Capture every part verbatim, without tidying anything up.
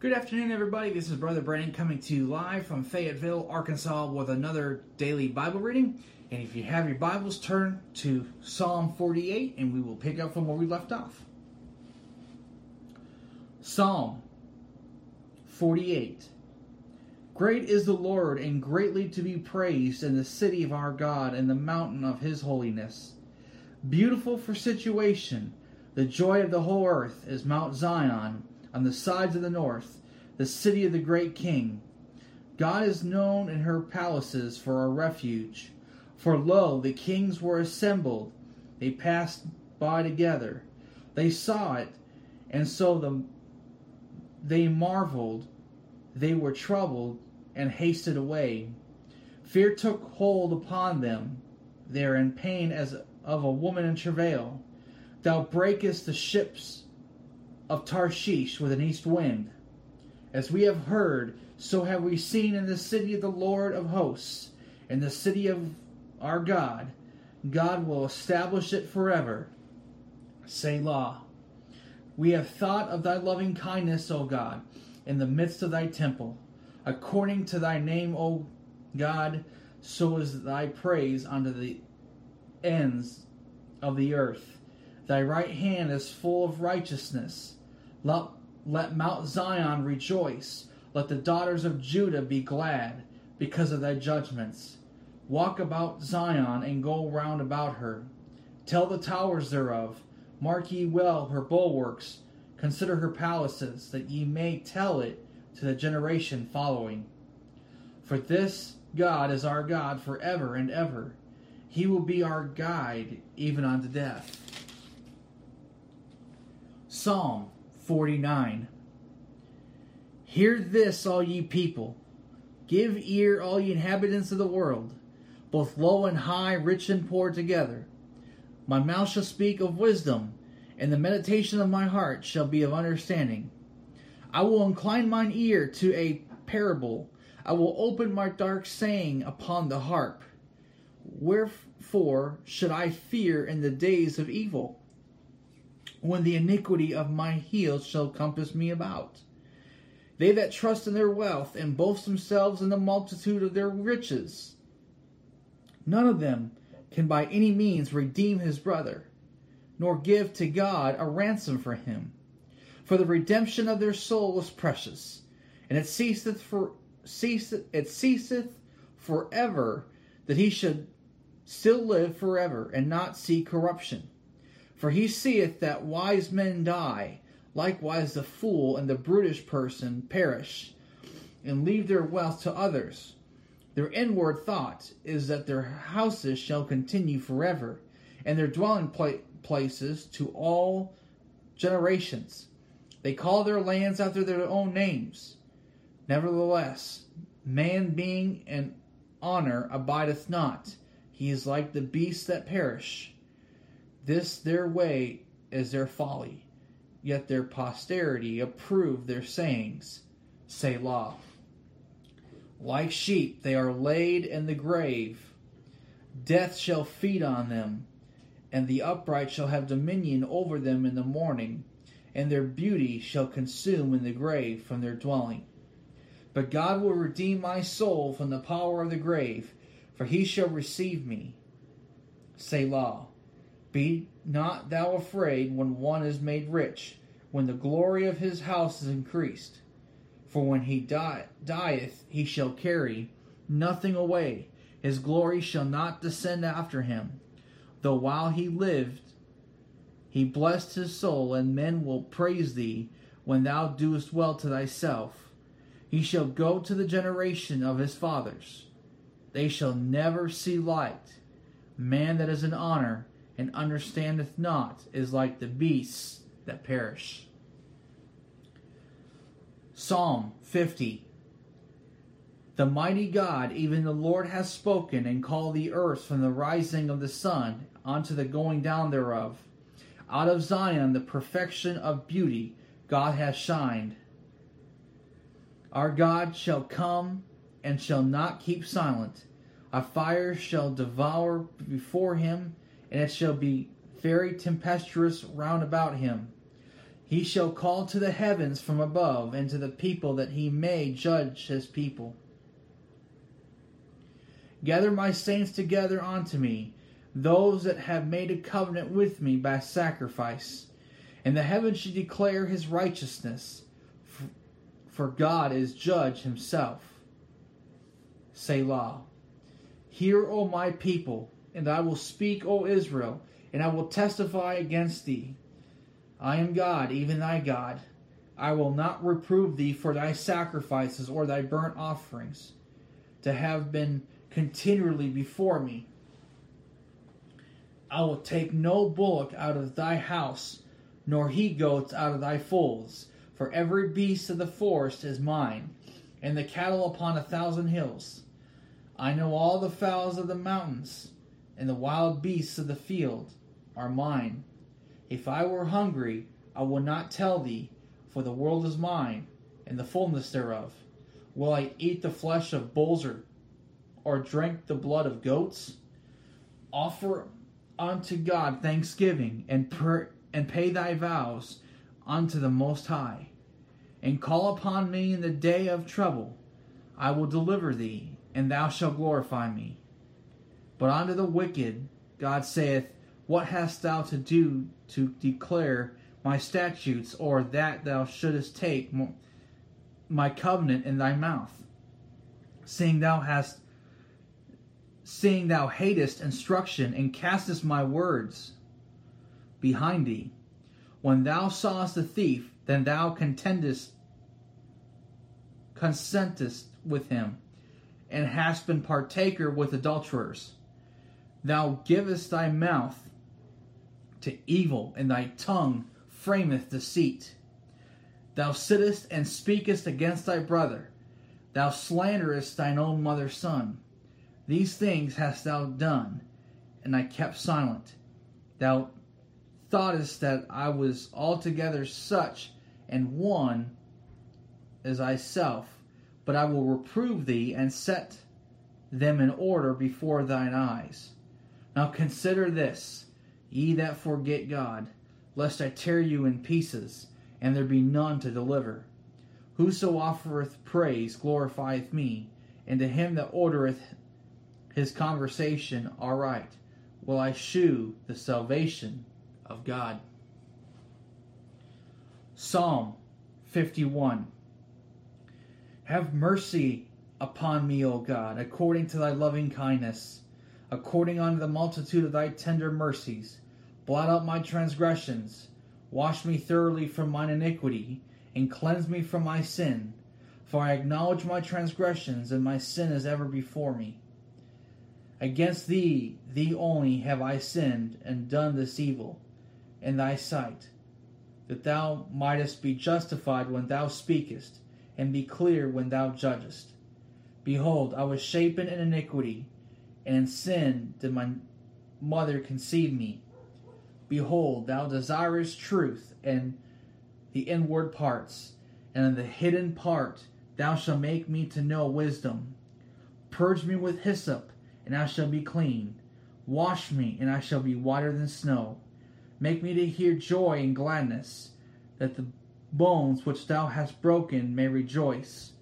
Good afternoon, everybody. This is Brother Brandon coming to you live from Fayetteville, Arkansas with another daily Bible reading. And if you have your Bibles, turn to Psalm forty-eight and we will pick up from where we left off. Psalm forty-eight. Great is the Lord and greatly to be praised in the city of our God and the mountain of his holiness. Beautiful for situation, the joy of the whole earth is Mount Zion, on the sides of the north, the city of the great King. God is known in her palaces for a refuge. For lo, the kings were assembled. They passed by together. They saw it, and so the, they marveled. They were troubled and hasted away. Fear took hold upon them. They are in pain as of a woman in travail. Thou breakest the ships of Tarshish with an east wind. As we have heard, so have we seen in the city of the Lord of hosts, in the city of our God. God will establish it forever. Selah. We have thought of thy loving kindness, O God, in the midst of thy temple. According to thy name, O God, so is thy praise unto the ends of the earth. Thy right hand is full of righteousness. Let, let Mount Zion rejoice. Let the daughters of Judah be glad because of thy judgments. Walk about Zion and go round about her. Tell the towers thereof. Mark ye well her bulwarks. Consider her palaces, that ye may tell it to the generation following. For this God is our God forever and ever. He will be our guide even unto death. Psalm forty-nine. Hear this, all ye people. Give ear, all ye inhabitants of the world, both low and high, rich and poor together. My mouth shall speak of wisdom, and the meditation of my heart shall be of understanding. I will incline mine ear to a parable. I will open my dark saying upon the harp. Wherefore should I fear in the days of evil, when the iniquity of my heels shall compass me about? They that trust in their wealth and boast themselves in the multitude of their riches, none of them can by any means redeem his brother, nor give to God a ransom for him. For the redemption of their soul is precious, and it ceaseth for ceaseth it ceaseth forever, that he should still live forever and not see corruption. For he seeth that wise men die, likewise the fool and the brutish person perish, and leave their wealth to others. Their inward thought is that their houses shall continue forever, and their dwelling pla- places to all generations. They call their lands after their own names. Nevertheless, man being in honor abideth not. He is like the beasts that perish. This their way is their folly, yet their posterity approve their sayings. Selah. Like sheep they are laid in the grave. Death shall feed on them, and the upright shall have dominion over them in the morning, and their beauty shall consume in the grave from their dwelling. But God will redeem my soul from the power of the grave, for he shall receive me. Selah. Be not thou afraid when one is made rich, when the glory of his house is increased. For when he die, dieth, he shall carry nothing away. His glory shall not descend after him. Though while he lived, he blessed his soul, and men will praise thee when thou doest well to thyself. He shall go to the generation of his fathers. They shall never see light. Man that is in honor and understandeth not is like the beasts that perish. Psalm fifty. The mighty God, even the Lord, hath spoken, and called the earth from the rising of the sun unto the going down thereof. Out of Zion the perfection of beauty God hath shined. Our God shall come and shall not keep silent. A fire shall devour before him, and it shall be very tempestuous round about him. He shall call to the heavens from above, and to the people that he may judge his people. Gather my saints together unto me, those that have made a covenant with me by sacrifice. And the heavens shall declare his righteousness, for God is judge himself. Selah. Hear, O my people, and I will speak, O Israel, and I will testify against thee. I am God, even thy God. I will not reprove thee for thy sacrifices or thy burnt offerings, to have been continually before me. I will take no bullock out of thy house, nor he-goats out of thy folds, for every beast of the forest is mine, and the cattle upon a thousand hills. I know all the fowls of the mountains, and the wild beasts of the field are mine. If I were hungry, I would not tell thee, for the world is mine, and the fullness thereof. Will I eat the flesh of bulls, or, or drink the blood of goats? Offer unto God thanksgiving, and, per, and pay thy vows unto the Most High. And call upon me in the day of trouble. I will deliver thee, and thou shalt glorify me. But unto the wicked God saith, What hast thou to do to declare my statutes, or that thou shouldest take my covenant in thy mouth? Seeing thou hast, seeing thou hatest instruction, and castest my words behind thee. When thou sawest the thief, then thou contendest, consentest with him, and hast been partaker with adulterers. Thou givest thy mouth to evil, and thy tongue frameth deceit. Thou sittest and speakest against thy brother. Thou slanderest thine own mother's son. These things hast thou done, and I kept silent. Thou thoughtest that I was altogether such and one as thyself, but I will reprove thee and set them in order before thine eyes. Now consider this, ye that forget God, lest I tear you in pieces, and there be none to deliver. Whoso offereth praise glorifieth me, and to him that ordereth his conversation aright will I shew the salvation of God. Psalm fifty-one. Have mercy upon me, O God, according to thy loving kindness, according unto the multitude of thy tender mercies. Blot out my transgressions, wash me thoroughly from mine iniquity, and cleanse me from my sin. For I acknowledge my transgressions, and my sin is ever before me. Against thee, thee only, have I sinned, and done this evil in thy sight, that thou mightest be justified when thou speakest, and be clear when thou judgest. Behold, I was shapen in iniquity, and in sin did my mother conceive me. Behold, thou desirest truth and the inward parts, and in the hidden part thou shalt make me to know wisdom. Purge me with hyssop, and I shall be clean. Wash me, and I shall be whiter than snow. Make me to hear joy and gladness, that the bones which thou hast broken may rejoice.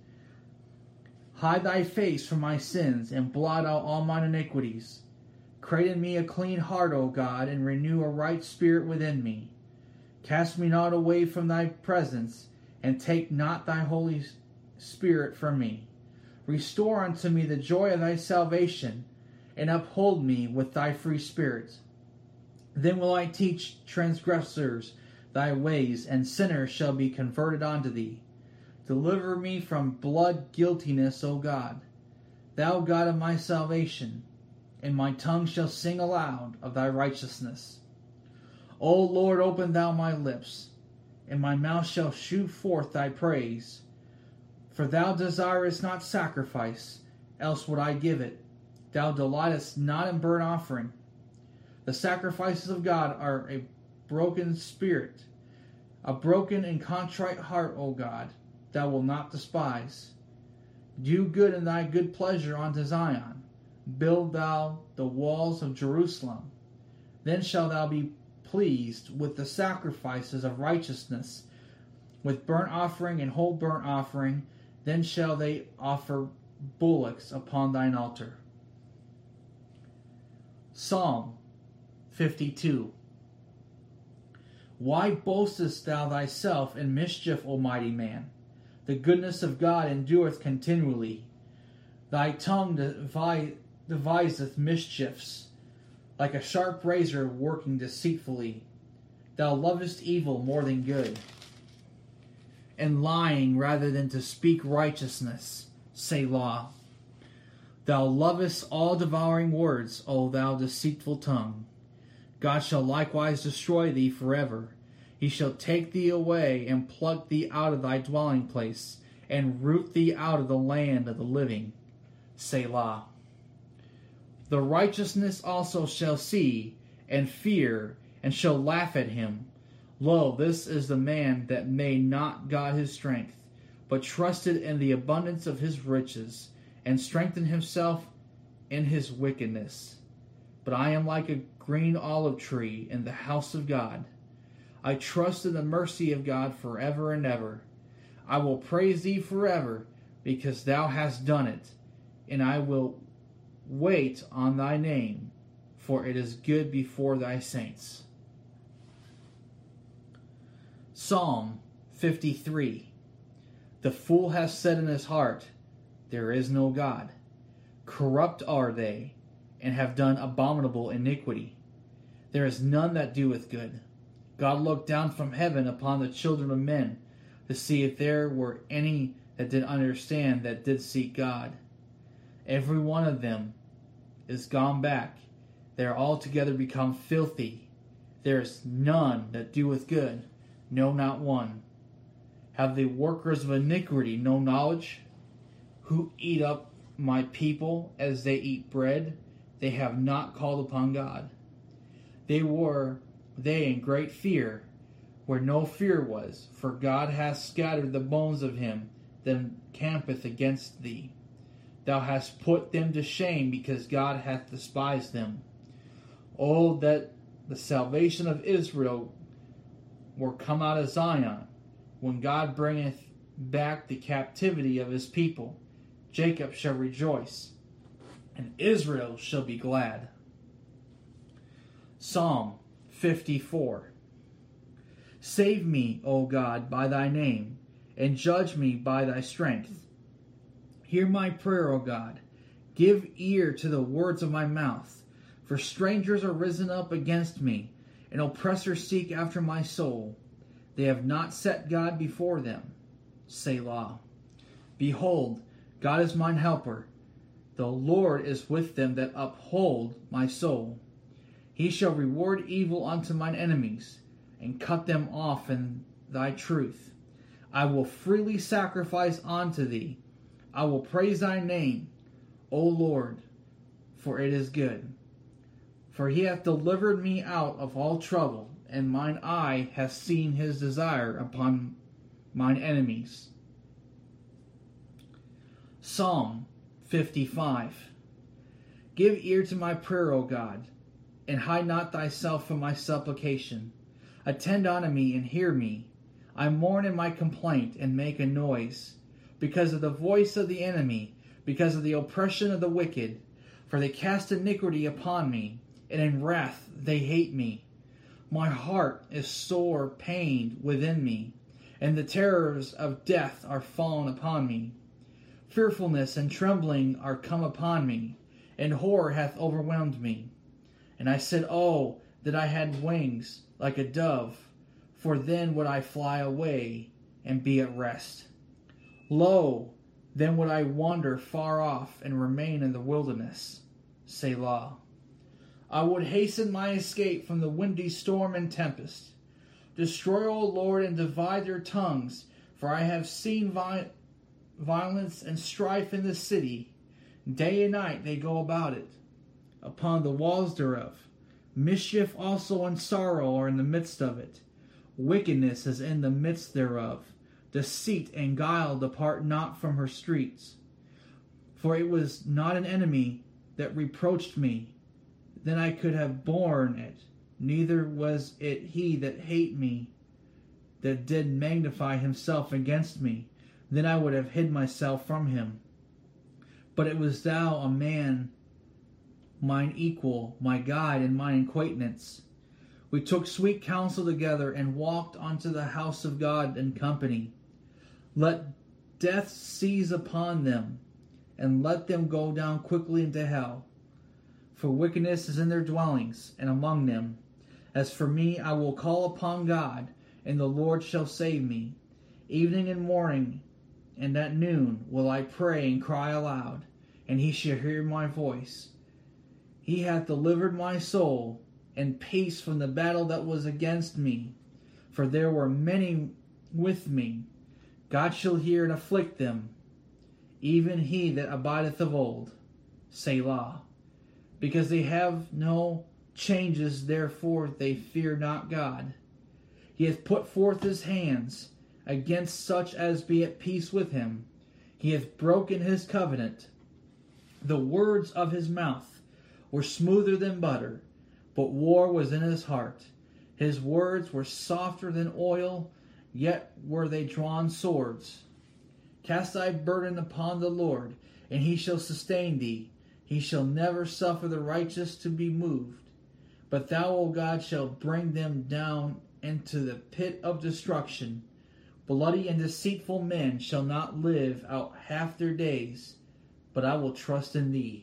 Hide thy face from my sins, and blot out all mine iniquities. Create in me a clean heart, O God, and renew a right spirit within me. Cast me not away from thy presence, and take not thy Holy Spirit from me. Restore unto me the joy of thy salvation, and uphold me with thy free spirit. Then will I teach transgressors thy ways, and sinners shall be converted unto thee. Deliver me from blood guiltiness, O God, thou God of my salvation, and my tongue shall sing aloud of thy righteousness. O Lord, open thou my lips, and my mouth shall shew forth thy praise. For thou desirest not sacrifice, else would I give it. Thou delightest not in burnt offering. The sacrifices of God are a broken spirit, a broken and contrite heart, O God, thou wilt not despise. Do good in thy good pleasure unto Zion. Build thou the walls of Jerusalem. Then shall thou be pleased with the sacrifices of righteousness, with burnt offering and whole burnt offering. Then shall they offer bullocks upon thine altar. Psalm fifty-two. Why boastest thou thyself in mischief, O mighty man? The goodness of God endureth continually. Thy tongue devi- deviseth mischiefs, like a sharp razor working deceitfully. Thou lovest evil more than good, and lying rather than to speak righteousness. Selah. Thou lovest all devouring words, O thou deceitful tongue. God shall likewise destroy thee forever. He shall take thee away, and pluck thee out of thy dwelling place, and root thee out of the land of the living. Selah. The righteousness also shall see, and fear, and shall laugh at him. Lo, this is the man that made not God his strength, but trusted in the abundance of his riches, and strengthened himself in his wickedness. But I am like a green olive tree in the house of God. I trust in the mercy of God forever and ever. I will praise thee forever, because thou hast done it, and I will wait on thy name, for it is good before thy saints. Psalm fifty-three. The fool hath said in his heart, there is no God. Corrupt are they, and have done abominable iniquity. There is none that doeth good. God looked down from heaven upon the children of men, to see if there were any that did understand, that did seek God. Every one of them is gone back. They are altogether become filthy. There is none that doeth good, no, not one. Have the workers of iniquity no knowledge? Who eat up my people as they eat bread? They have not called upon God. They were they in great fear, where no fear was, for God hath scattered the bones of him that campeth against thee. Thou hast put them to shame, because God hath despised them. Oh, that the salvation of Israel were come out of Zion, when God bringeth back the captivity of his people. Jacob shall rejoice, and Israel shall be glad. Psalm fifty-four. Save me, O God, by thy name, and judge me by thy strength. Hear my prayer, O God. Give ear to the words of my mouth. For strangers are risen up against me, and oppressors seek after my soul. They have not set God before them. Selah. Behold, God is mine helper. The Lord is with them that uphold my soul. He shall reward evil unto mine enemies, and cut them off in thy truth. I will freely sacrifice unto thee. I will praise thy name, O Lord, for it is good. For he hath delivered me out of all trouble, and mine eye hath seen his desire upon mine enemies. Psalm fifty-five. Give ear to my prayer, O God, and hide not thyself from my supplication. Attend unto me and hear me. I mourn in my complaint and make a noise, because of the voice of the enemy, because of the oppression of the wicked. For they cast iniquity upon me, and in wrath they hate me. My heart is sore pained within me, and the terrors of death are fallen upon me. Fearfulness and trembling are come upon me, and horror hath overwhelmed me. And I said, Oh, that I had wings like a dove, for then would I fly away and be at rest. Lo, then would I wander far off and remain in the wilderness. Selah. I would hasten my escape from the windy storm and tempest. Destroy, O Lord, and divide their tongues, for I have seen vi- violence and strife in the city. Day and night they go about it, upon the walls thereof. Mischief also and sorrow are in the midst of it. Wickedness is in the midst thereof. Deceit and guile depart not from her streets. For it was not an enemy that reproached me, then I could have borne it. neither was it he that hate me, that did magnify himself against me. Then I would have hid myself from him. But it was thou, a man, mine equal, my guide, and mine acquaintance. We took sweet counsel together, and walked unto the house of God in company. Let death seize upon them, and let them go down quickly into hell. For wickedness is in their dwellings, and among them. As for me, I will call upon God, and the Lord shall save me. Evening and morning, and at noon, will I pray and cry aloud, and he shall hear my voice. He hath delivered my soul in peace from the battle that was against me. For there were many with me. God shall hear and afflict them, even he that abideth of old. Selah. Because they have no changes, therefore they fear not God. He hath put forth his hands against such as be at peace with him. He hath broken his covenant. The words of his mouth were smoother than butter, but war was in his heart. His words were softer than oil, yet were they drawn swords. Cast thy burden upon the Lord, and he shall sustain thee. He shall never suffer the righteous to be moved. But thou, O God, shalt bring them down into the pit of destruction. Bloody and deceitful men shall not live out half their days, but I will trust in thee.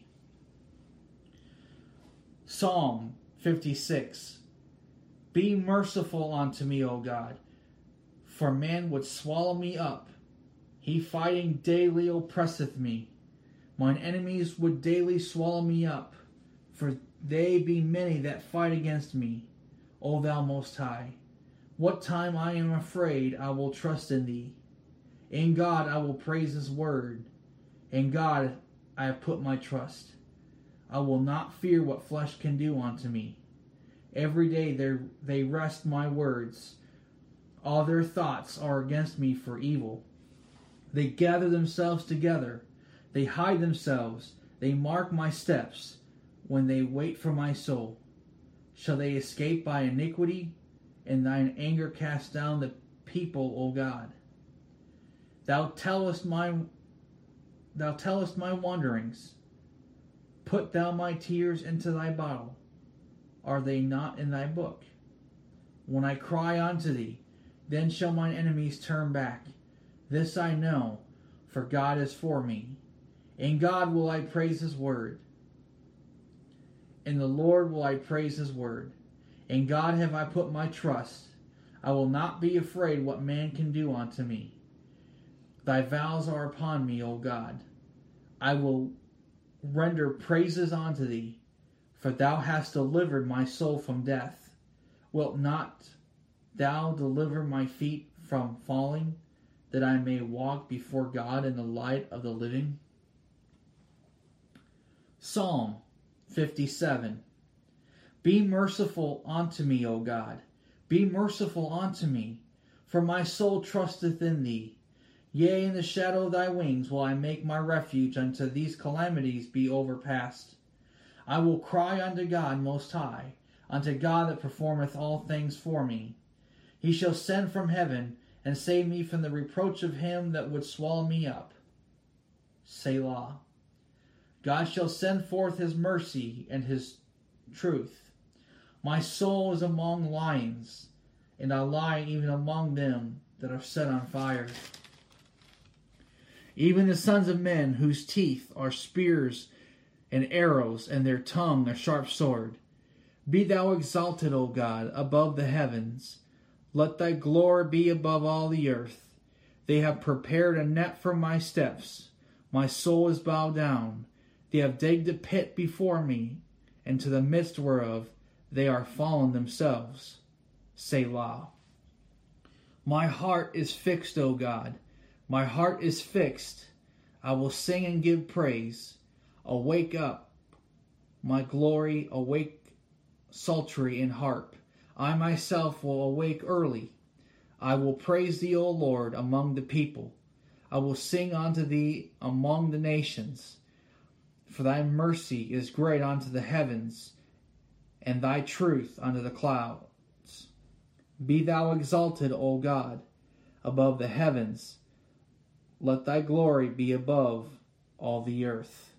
Psalm fifty-six. Be merciful unto me, O God, for man would swallow me up. He fighting daily oppresseth me. Mine enemies would daily swallow me up, for they be many that fight against me, O thou Most High. What time I am afraid, I will trust in thee. In God I will praise his word. In God I have put my trust. I will not fear what flesh can do unto me. Every day they wrest my words. All their thoughts are against me for evil. They gather themselves together. They hide themselves. They mark my steps when they wait for my soul. Shall they escape by iniquity? In thine anger cast down the people, O God. Thou tellest my, thou tellest my wanderings. Put thou my tears into thy bottle. Are they not in thy book? When I cry unto thee, then shall mine enemies turn back. This I know, for God is for me. In God will I praise his word. In the Lord will I praise his word. In God have I put my trust. I will not be afraid what man can do unto me. Thy vows are upon me, O God. I will render praises unto thee, for thou hast delivered my soul from death. Wilt not thou deliver my feet from falling, that I may walk before God in the light of the living? Psalm fifty-seven. Be merciful unto me, O God. Be merciful unto me, for my soul trusteth in thee. Yea, in the shadow of thy wings will I make my refuge until these calamities be overpast. I will cry unto God Most High, unto God that performeth all things for me. He shall send from heaven, and save me from the reproach of him that would swallow me up. Selah. God shall send forth his mercy and his truth. My soul is among lions, and I lie even among them that are set on fire. Even the sons of men, whose teeth are spears and arrows, and their tongue a sharp sword. Be thou exalted, O God, above the heavens. Let thy glory be above all the earth. They have prepared a net for my steps. My soul is bowed down. They have digged a pit before me, and to the midst whereof they are fallen themselves. Selah. My heart is fixed, O God. My heart is fixed. I will sing and give praise. Awake up, my glory, awake psaltery and harp. I myself will awake early. I will praise thee, O Lord, among the people. I will sing unto thee among the nations. For thy mercy is great unto the heavens, and thy truth unto the clouds. Be thou exalted, O God, above the heavens. Let thy glory be above all the earth.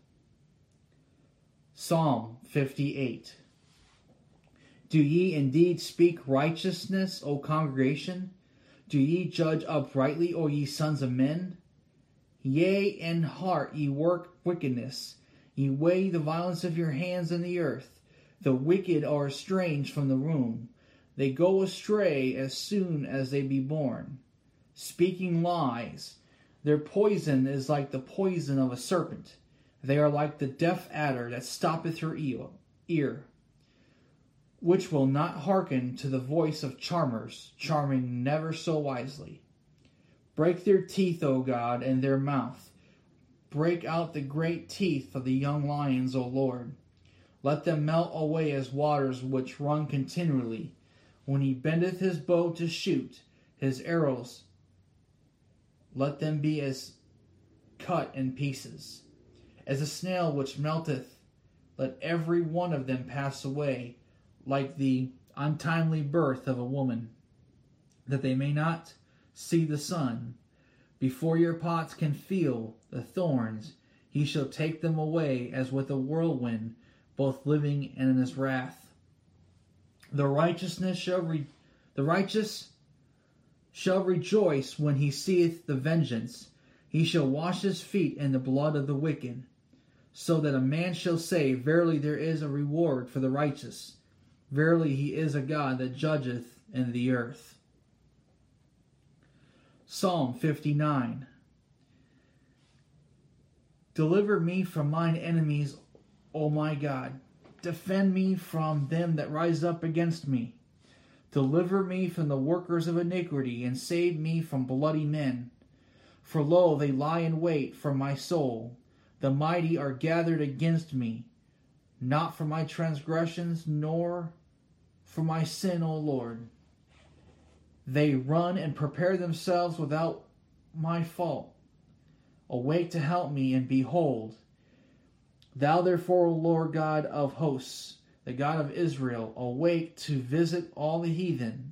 Psalm fifty-eight. Do ye indeed speak righteousness, O congregation? Do ye judge uprightly, O ye sons of men? Yea, in heart ye work wickedness. Ye weigh the violence of your hands in the earth. The wicked are estranged from the womb. They go astray as soon as they be born, speaking lies. Their poison is like the poison of a serpent. They are like the deaf adder that stoppeth her ear, which will not hearken to the voice of charmers, charming never so wisely. Break their teeth, O God, in their mouth. Break out the great teeth of the young lions, O Lord. Let them melt away as waters which run continually. When he bendeth his bow to shoot, his arrows, let them be as cut in pieces. As a snail which melteth, let every one of them pass away, like the untimely birth of a woman, that they may not see the sun. Before your pots can feel the thorns, he shall take them away as with a whirlwind, both living and in his wrath. The righteousness shall re- the righteous shall rejoice when he seeth the vengeance. He shall wash his feet in the blood of the wicked, so that a man shall say, verily there is a reward for the righteous. Verily he is a God that judgeth in the earth. Psalm fifty-nine. Deliver me from mine enemies, O my God. Defend me from them that rise up against me. Deliver me from the workers of iniquity, and save me from bloody men. For lo, they lie in wait for my soul. The mighty are gathered against me, not for my transgressions, nor for my sin, O Lord. They run and prepare themselves without my fault. Awake to help me, and behold, thou therefore, O Lord God of hosts, the God of Israel, awake to visit all the heathen.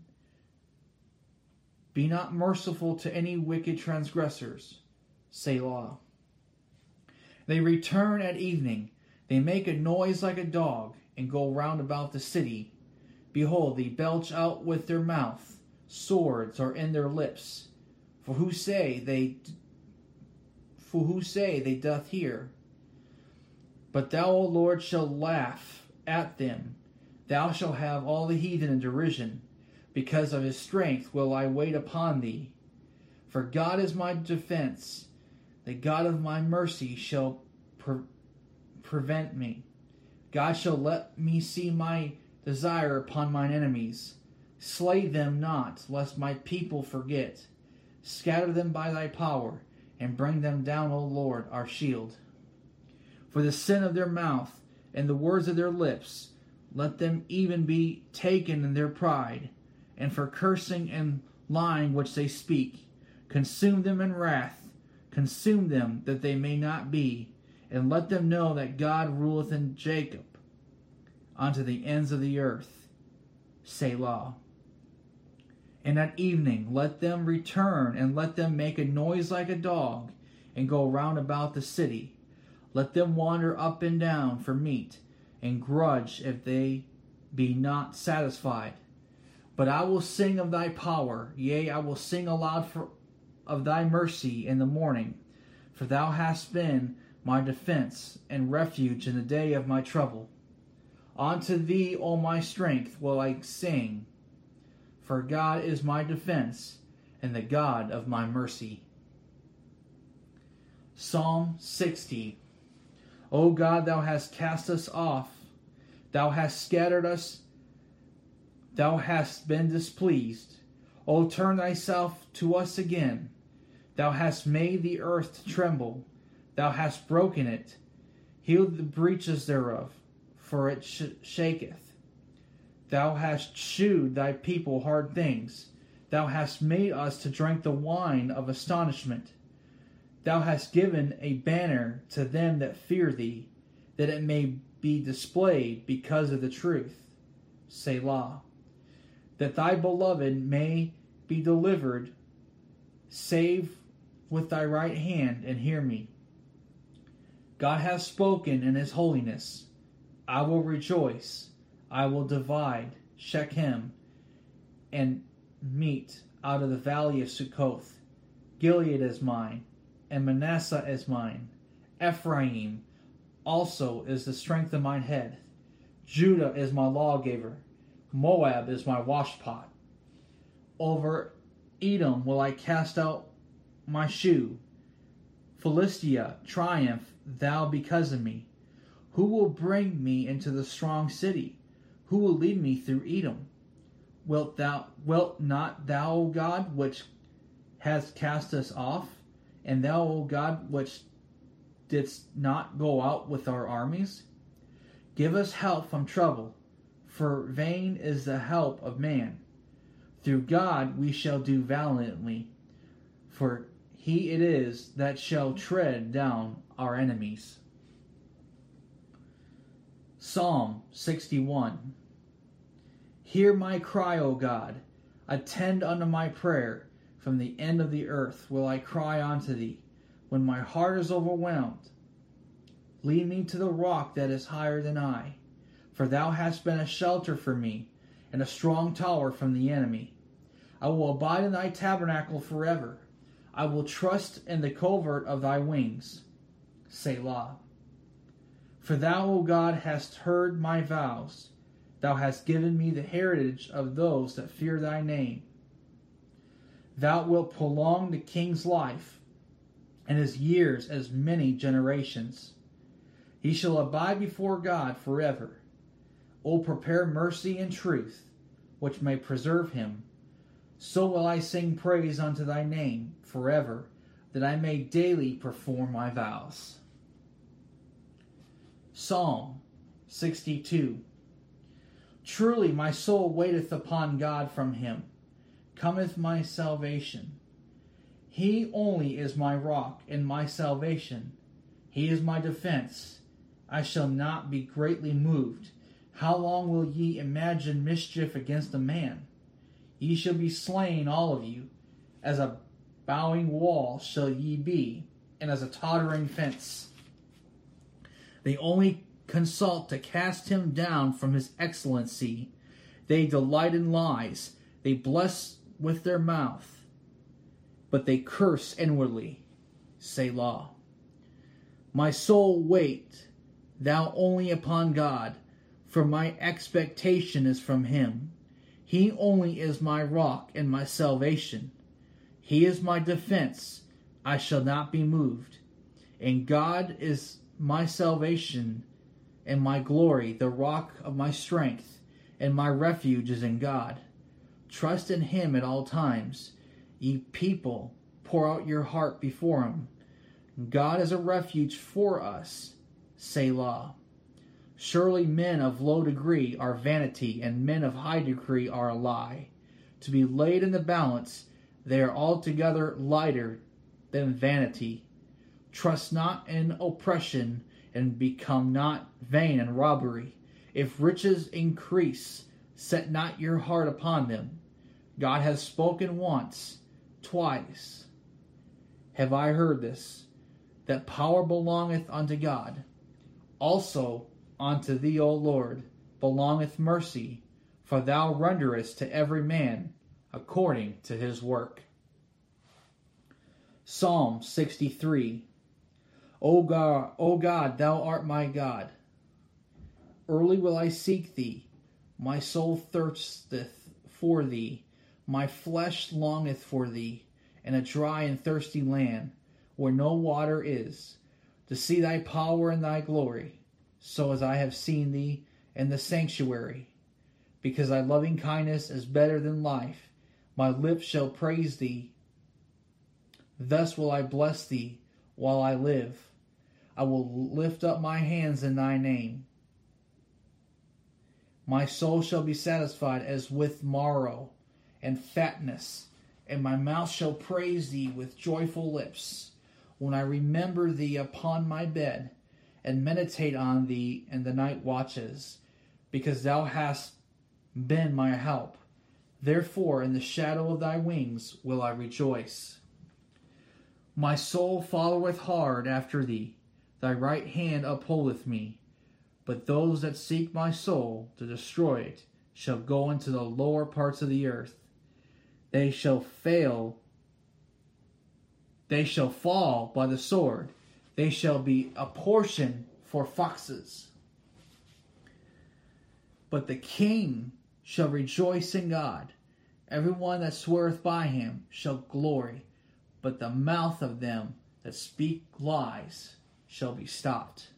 Be not merciful to any wicked transgressors. Selah. They return at evening. They make a noise like a dog, and go round about the city. Behold, they belch out with their mouth. Swords are in their lips. For who say they for who say they doth hear? But thou, O Lord, shalt laugh at them. Thou shalt have all the heathen in derision. Because of his strength will I wait upon thee. For God is my defense. The God of my mercy shall pre- prevent me. God shall let me see my desire upon mine enemies. Slay them not, lest my people forget. Scatter them by thy power, and bring them down, O Lord, our shield. For the sin of their mouth and the words of their lips, let them even be taken in their pride, and for cursing and lying which they speak. Consume them in wrath, consume them that they may not be, and let them know that God ruleth in Jacob unto the ends of the earth. Selah. And at evening let them return, and let them make a noise like a dog, and go round about the city. Let them wander up and down for meat, and grudge if they be not satisfied. But I will sing of thy power, yea, I will sing aloud for, of thy mercy in the morning. For thou hast been my defense and refuge in the day of my trouble. Unto thee, O my strength, will I sing. For God is my defense, and the God of my mercy. Psalm sixty. O God, thou hast cast us off. Thou hast scattered us. Thou hast been displeased. O turn thyself to us again. Thou hast made the earth to tremble. Thou hast broken it. Heal the breaches thereof, for it sh- shaketh. Thou hast shewed thy people hard things. Thou hast made us to drink the wine of astonishment. Thou hast given a banner to them that fear thee, that it may be displayed because of the truth. Selah. That thy beloved may be delivered, save with thy right hand and hear me. God has spoken in his holiness. I will rejoice. I will divide Shechem and meet out of the valley of Sukkoth. Gilead is mine, and Manasseh is mine. Ephraim also is the strength of mine head. Judah is my lawgiver. Moab is my washpot. Over Edom will I cast out my shoe. Philistia, triumph thou because of me. Who will bring me into the strong city? Who will lead me through Edom? Wilt thou, wilt not thou, O God, which hast cast us off, and thou, O God, which didst not go out with our armies? Give us help from trouble, for vain is the help of man. Through God we shall do valiantly, for he it is that shall tread down our enemies. Psalm sixty-one. Hear my cry, O God. Attend unto my prayer. From the end of the earth will I cry unto thee, when my heart is overwhelmed. Lead me to the rock that is higher than I, for thou hast been a shelter for me, and a strong tower from the enemy. I will abide in thy tabernacle forever. I will trust in the covert of thy wings. Selah. For thou, O God, hast heard my vows. Thou hast given me the heritage of those that fear thy name. Thou wilt prolong the king's life, and his years as many generations. He shall abide before God forever. O prepare mercy and truth, which may preserve him. So will I sing praise unto thy name forever, that I may daily perform my vows. Psalm sixty-two. Truly my soul waiteth upon God, from him cometh my salvation. He only is my rock and my salvation. He is my defense. I shall not be greatly moved. How long will ye imagine mischief against a man? Ye shall be slain, all of you. As a bowing wall shall ye be, and as a tottering fence. They only consult to cast him down from his excellency. They delight in lies. They bless with their mouth, but they curse inwardly. Selah. My soul, wait thou only upon God, for my expectation is from him. He only is my rock and my salvation. He is my defense. I shall not be moved. And God is my salvation and my glory, the rock of my strength, and my refuge is in God. Trust in him at all times. Ye people, pour out your heart before him. God is a refuge for us. Selah. Surely men of low degree are vanity, and men of high degree are a lie. To be laid in the balance, they are altogether lighter than vanity. Trust not in oppression, and become not vain in robbery. If riches increase, set not your heart upon them. God has spoken once, twice have I heard this, that power belongeth unto God. Also unto thee, O Lord, belongeth mercy, for thou renderest to every man according to his work. Psalm sixty-three. O God, O God, thou art my God. Early will I seek thee. My soul thirsteth for thee. My flesh longeth for thee, in a dry and thirsty land, where no water is, to see thy power and thy glory, so as I have seen thee in the sanctuary. Because thy loving kindness is better than life, my lips shall praise thee. Thus will I bless thee while I live. I will lift up my hands in thy name. My soul shall be satisfied as with marrow and fatness, and my mouth shall praise thee with joyful lips, when I remember thee upon my bed, and meditate on thee in the night watches, because thou hast been my help. Therefore in the shadow of thy wings will I rejoice. My soul followeth hard after thee. Thy right hand upholdeth me. But those that seek my soul to destroy it shall go into the lower parts of the earth. They shall fail. They shall fall by the sword. They shall be a portion for foxes. But the king shall rejoice in God. Everyone that sweareth by him shall glory. But the mouth of them that speak lies shall be stopped.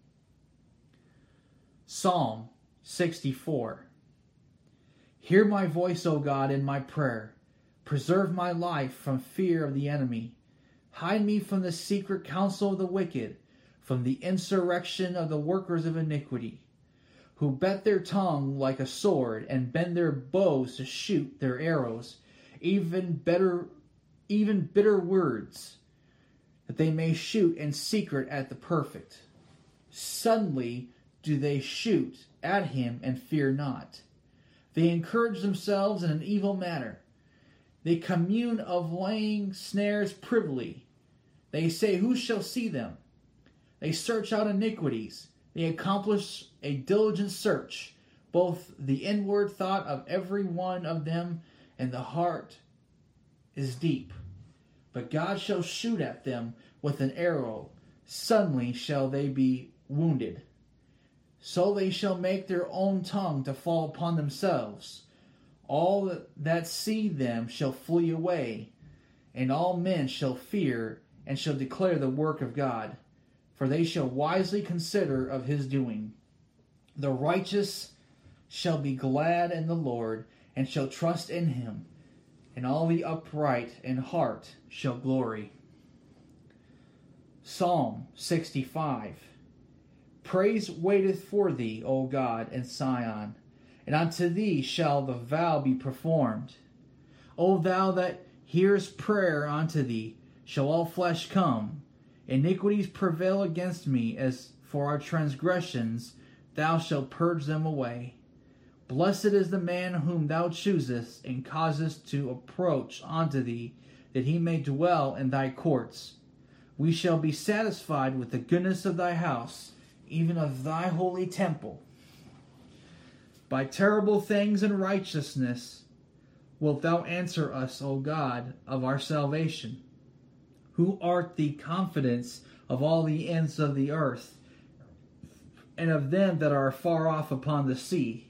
Psalm sixty-four. Hear my voice, O God, in my prayer. Preserve my life from fear of the enemy. Hide me from the secret counsel of the wicked, from the insurrection of the workers of iniquity, who bet their tongue like a sword and bend their bows to shoot their arrows, even better, even bitter words, that they may shoot in secret at the perfect. Suddenly do they shoot at him and fear not. They encourage themselves in an evil manner. They commune of laying snares privily. They say, who shall see them? They search out iniquities. They accomplish a diligent search, both the inward thought of every one of them and the heart is deep. But God shall shoot at them with an arrow. Suddenly shall they be wounded. So they shall make their own tongue to fall upon themselves. All that see them shall flee away, and all men shall fear and shall declare the work of God, for they shall wisely consider of his doing. The righteous shall be glad in the Lord, and shall trust in him, and all the upright in heart shall glory. Psalm sixty-five. Praise waiteth for thee, O God, in Sion, and unto thee shall the vow be performed. O thou that hearest prayer unto thee, shall all flesh come. Iniquities prevail against me, as for our transgressions thou shalt purge them away. Blessed is the man whom thou choosest, and causest to approach unto thee, that he may dwell in thy courts. We shall be satisfied with the goodness of thy house, even of thy holy temple. By terrible things and righteousness wilt thou answer us, O God of our salvation, who art the confidence of all the ends of the earth, and of them that are far off upon the sea,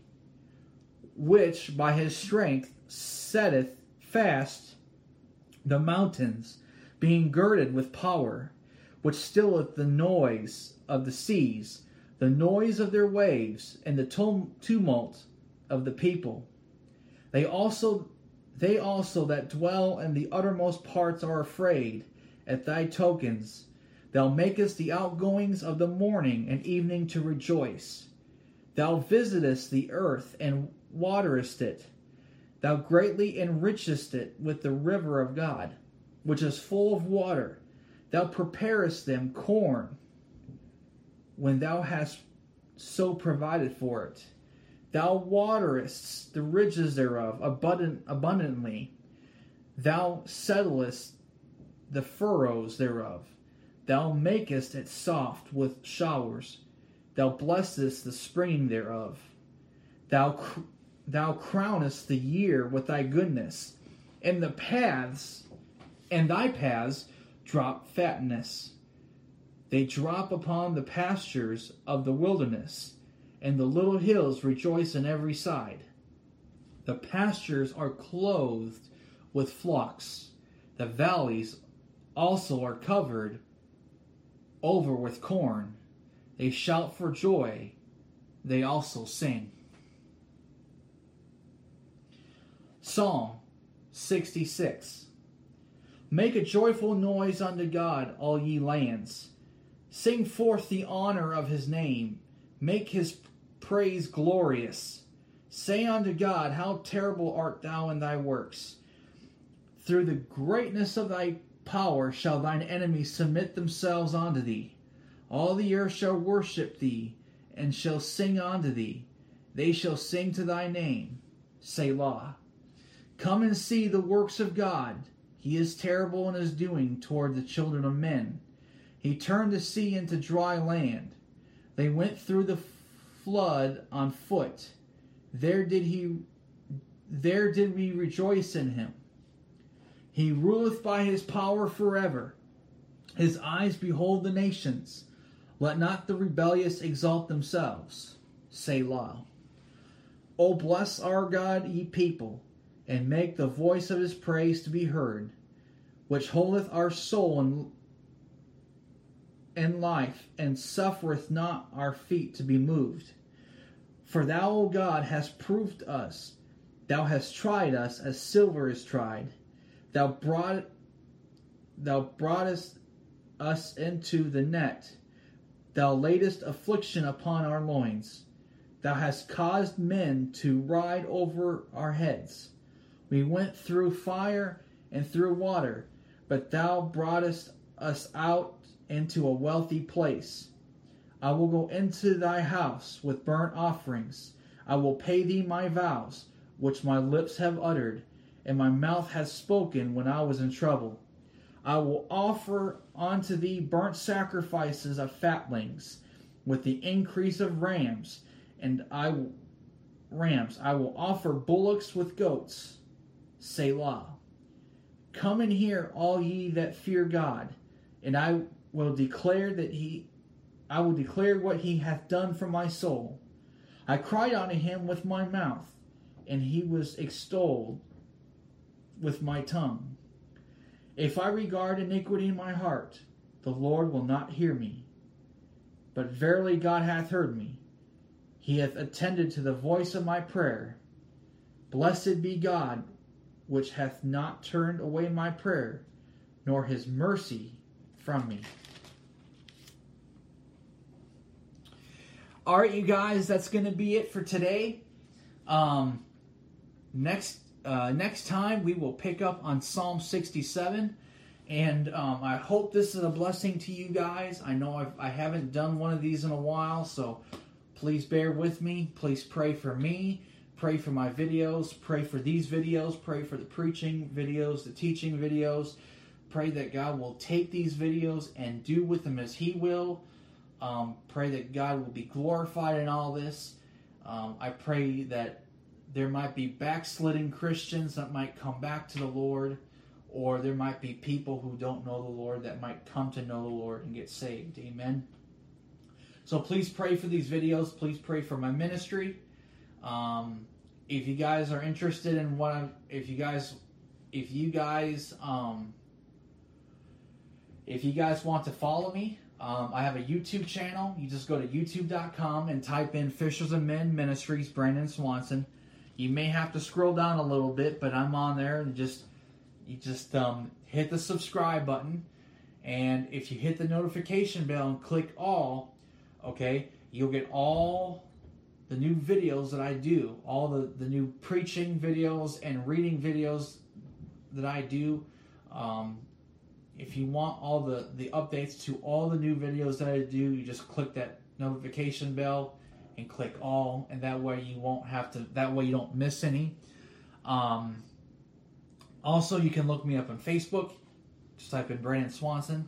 which by his strength setteth fast the mountains, being girded with power, which stilleth the noise of the seas, the noise of their waves, and the tumult of the people. They also, they also that dwell in the uttermost parts are afraid at thy tokens. Thou makest the outgoings of the morning and evening to rejoice. Thou visitest the earth and waterest it. Thou greatly enrichest it with the river of God, which is full of water. Thou preparest them corn when thou hast so provided for it. Thou waterest the ridges thereof abundant, abundantly. Thou settlest the furrows thereof. Thou makest it soft with showers. Thou blessest the springing thereof. Thou, thou crownest the year with thy goodness. And the paths, and thy paths drop fatness. They drop upon the pastures of the wilderness, and the little hills rejoice on every side. The pastures are clothed with flocks. The valleys also are covered over with corn. They shout for joy. They also sing. Psalm sixty-six. Make a joyful noise unto God, all ye lands. Sing forth the honor of his name. Make his praise glorious. Say unto God, how terrible art thou in thy works. Through the greatness of thy power shall thine enemies submit themselves unto thee. All the earth shall worship thee, and shall sing unto thee. They shall sing to thy name, Selah. Come and see the works of God. He is terrible in his doing toward the children of men. He turned the sea into dry land. They went through the flood on foot. There did he there did we rejoice in him. He ruleth by his power forever. His eyes behold the nations. Let not the rebellious exalt themselves. Selah. O bless our God, ye people, and make the voice of his praise to be heard, which holdeth our soul in, in life, and suffereth not our feet to be moved. For thou, O God, hast proved us. Thou hast tried us as silver is tried. Thou brought, thou broughtest us into the net. Thou laidest affliction upon our loins. Thou hast caused men to ride over our heads. We went through fire and through water, but thou broughtest us out into a wealthy place. I will go into thy house with burnt offerings. I will pay thee my vows, which my lips have uttered, and my mouth has spoken when I was in trouble. I will offer unto thee burnt sacrifices of fatlings, with the increase of rams, and I will rams. I will offer bullocks with goats. Selah. Come and hear, all ye that fear God, and I will declare that he I will declare what he hath done for my soul. I cried unto him with my mouth, and he was extolled with my tongue. If I regard iniquity in my heart, the Lord will not hear me. But verily God hath heard me. He hath attended to the voice of my prayer. Blessed be God, which hath not turned away my prayer, nor his mercy from me. All right, you guys, that's going to be it for today. Um, next uh, next time, we will pick up on Psalm sixty-seven. And um, I hope this is a blessing to you guys. I know I've, I haven't done one of these in a while, so please bear with me. Please pray for me. Pray for my videos. Pray for these videos. Pray for the preaching videos, the teaching videos. Pray that God will take these videos and do with them as he will. Um, pray that God will be glorified in all this. Um, I pray that there might be backsliding Christians that might come back to the Lord, or there might be people who don't know the Lord that might come to know the Lord and get saved. Amen. So please pray for these videos. Please pray for my ministry. Um, if you guys are interested in what I'm, if you guys, if you guys, um, if you guys want to follow me, Um, I have a YouTube channel. You just go to youtube dot com and type in Fishers of Men Ministries, Brandon Swanson. You may have to scroll down a little bit, but I'm on there. And just you just um, hit the subscribe button, and if you hit the notification bell and click all, okay, you'll get all the new videos that I do, all the, the new preaching videos and reading videos that I do. Um, If you want all the, the updates to all the new videos that I do, you just click that notification bell and click all, and that way you won't have to, that way you don't miss any. Um, also, you can look me up on Facebook. Just type in Brandon Swanson.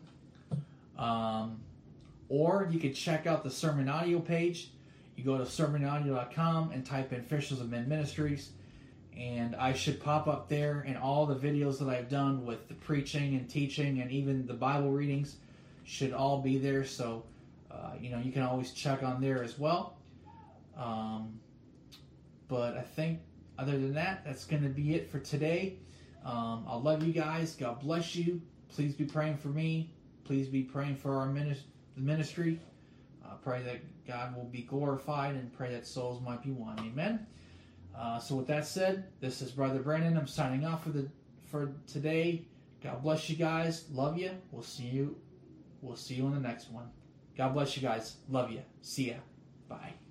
Um, or you can check out the sermon audio page. You go to sermon audio dot com and type in Fishers of Men Ministries. And I should pop up there, and all the videos that I've done with the preaching and teaching and even the Bible readings should all be there. So, uh, you know, you can always check on there as well. Um, but I think other than that, that's going to be it for today. Um, I love you guys. God bless you. Please be praying for me. Please be praying for our ministry. Uh, pray that God will be glorified, and pray that souls might be won. Amen. Uh, so with that said, this is Brother Brandon. I'm signing off for the for today. God bless you guys. Love you. We'll see you. We'll see you in the next one. God bless you guys. Love you. See ya. Bye.